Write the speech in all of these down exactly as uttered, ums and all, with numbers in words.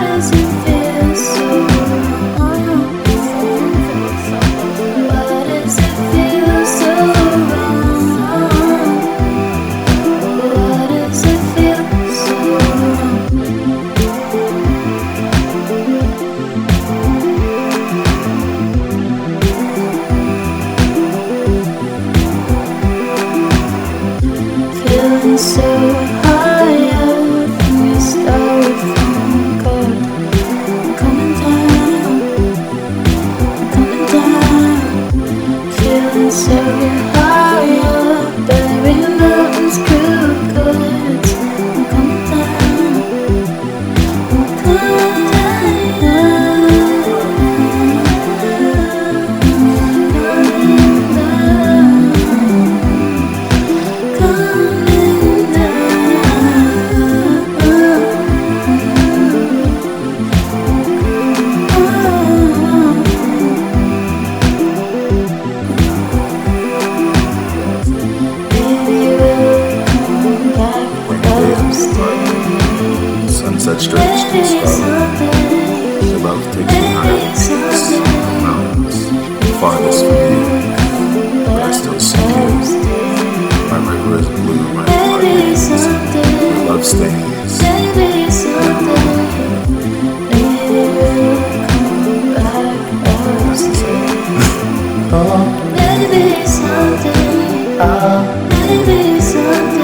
does it feel so wrong? Why does it feel so wrong? Why does it feel so wrong? Feeling so high up from your styrofoam cup. I'm coming down, I'm coming down. Feeling so high up, burying mountains, crooked. I'm coming down, I'm coming down, coming down, coming Sunset stretched to the sky. Your love takes me higher than peaks, mountains, farthest from you, but I still see you. My river is blue, my heart is. Your love stains. Maybe someday, maybe we'll come back. That's the same. Maybe someday, maybe someday.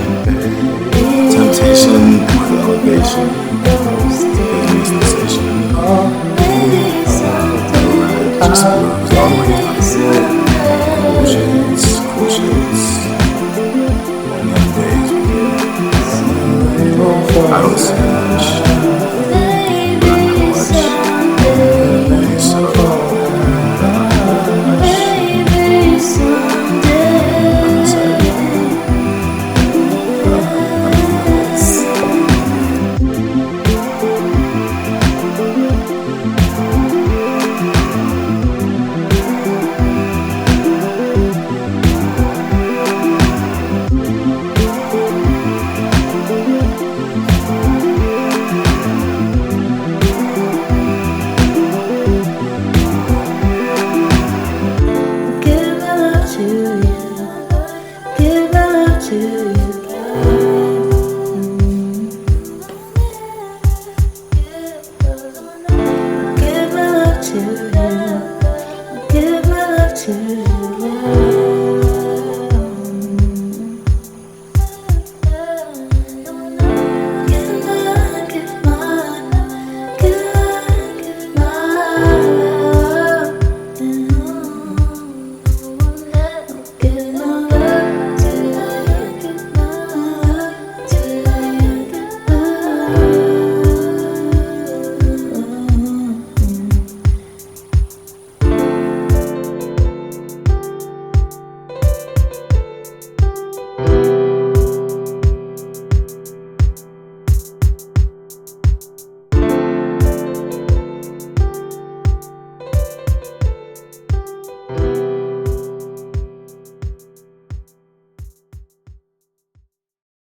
Temptation with elevation gives me sensation. Maybe someday, Red just moves all the way down. Cool shades, cool shades. Only on days when I don't see much, but I know much. So maybe someday. Give my love to you. Give my love to you. Give my love to you.